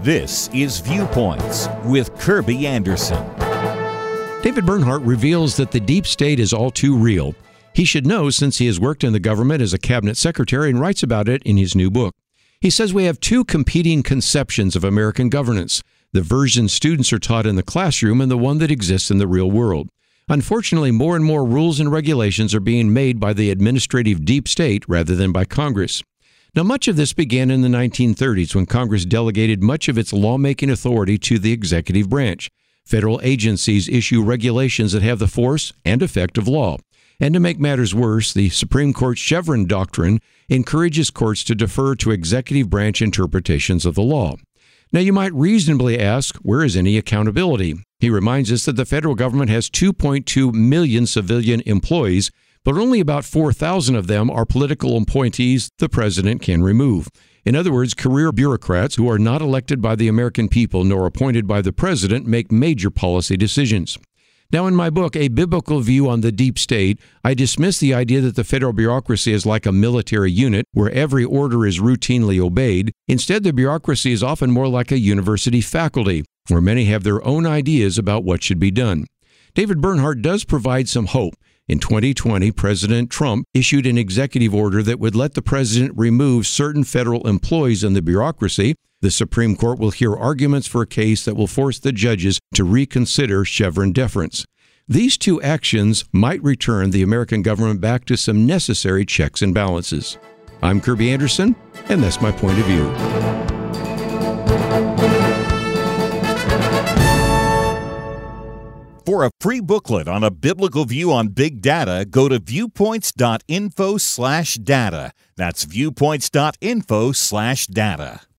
This is Viewpoints with Kirby Anderson. David Bernhardt reveals that the deep state is all too real. He should know since he has worked in the government as a cabinet secretary and writes about it in his new book. He says we have two competing conceptions of American governance, the version students are taught in the classroom and the one that exists in the real world. Unfortunately, more and more rules and regulations are being made by the administrative deep state rather than by Congress. Now, much of this began in the 1930s when Congress delegated much of its lawmaking authority to the executive branch. Federal agencies issue regulations that have the force and effect of law. And to make matters worse, the Supreme Court's Chevron doctrine encourages courts to defer to executive branch interpretations of the law. Now, you might reasonably ask, where is any accountability? He reminds us that the federal government has 2.2 million civilian employees, but only about 4,000 of them are political appointees the president can remove. In other words, career bureaucrats who are not elected by the American people nor appointed by the president make major policy decisions. Now, in my book, A Biblical View on the Deep State, I dismiss the idea that the federal bureaucracy is like a military unit where every order is routinely obeyed. Instead, the bureaucracy is often more like a university faculty, where many have their own ideas about what should be done. David Bernhardt does provide some hope. In 2020, President Trump issued an executive order that would let the president remove certain federal employees in the bureaucracy. The Supreme Court will hear arguments for a case that will force the judges to reconsider Chevron deference. These two actions might return the American government back to some necessary checks and balances. I'm Kirby Anderson, and that's my point of view. For a free booklet on a biblical view on big data, go to viewpoints.info/data. That's viewpoints.info/data.